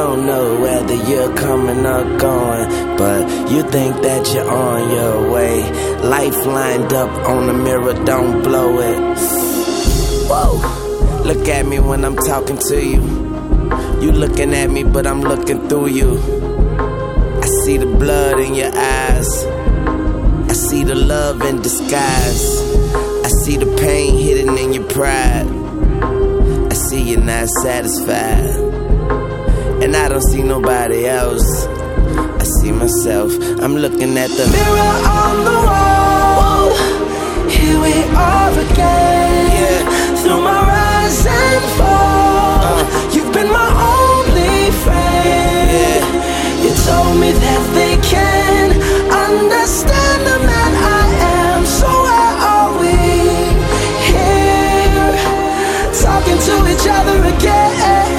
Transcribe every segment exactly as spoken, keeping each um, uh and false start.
don't know whether you're coming or going, but you think that you're on your way. Life lined up on the mirror, don't blow it. Whoa, look at me when I'm talking to you. You looking at me, but I'm looking through you. I see the blood in your eyes. I see the love in disguise. I see the pain hidden in your pride. I see you're not satisfied, and I don't see nobody else. I see myself. I'm looking at the mirror on the wall. Here we are again, yeah. Through my rise and fall, uh, you've been my only friend, yeah. You told me that they can understand the man I am. So where are we? Here, talking to each other again.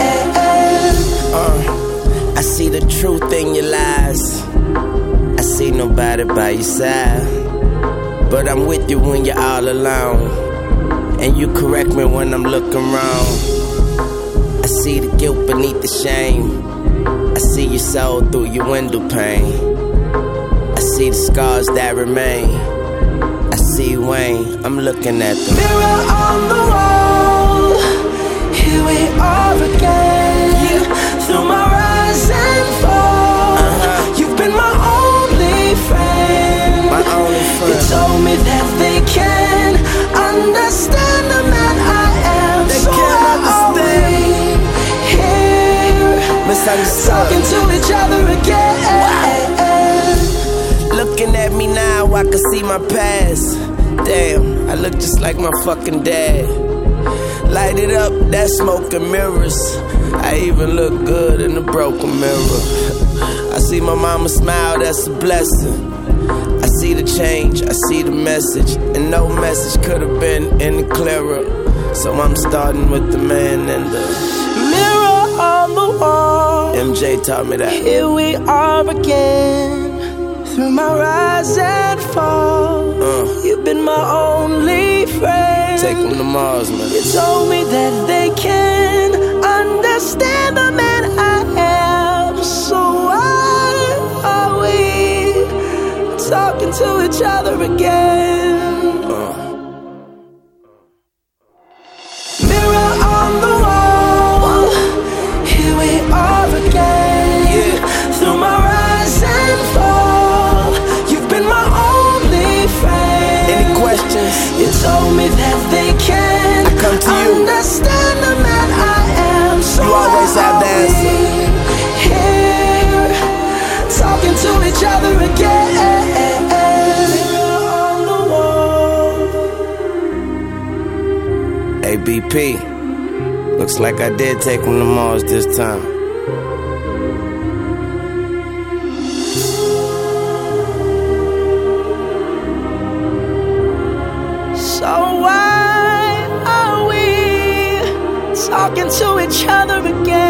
uh, I see the truth in your lies. I see nobody by your side, but I'm with you when you're all alone, and you correct me when I'm looking wrong. I see the guilt beneath the shame. I see your soul through your window pane. I see the scars that remain. I see Wayne, I'm looking at the mirror on the wall. Here we are again, yeah. Through my rise and fall, uh-huh. You've been my only friend, my only friend. You told me that they can understand the man I am. They so can't understand. Here, talking to each other again. Wow. Looking at me now, I can see my past. Damn, I look just like my fucking dad. Light it up, that smoke and mirrors. I even look good in the broken mirror. I see my mama smile, that's a blessing. I see the change, I see the message, and no message could have been any clearer. So I'm starting with the man and the mirror on the wall. M J taught me that. Here we are again, through my rise and fall. uh. You've been my only friend. Take them to Mars, man. You told me that they can understand the man I am. So why are we talking to each other again? uh. Mirror on the wall. Here we are again, yeah. Through my rise and fall, you've been my only friend. Any questions? You told me that they can I come to you. understand the man I am. So you always have the answer. Here, talking to each other again. On the wall. A B P, looks like I did take him to Mars this time. So why are we talking to each other again?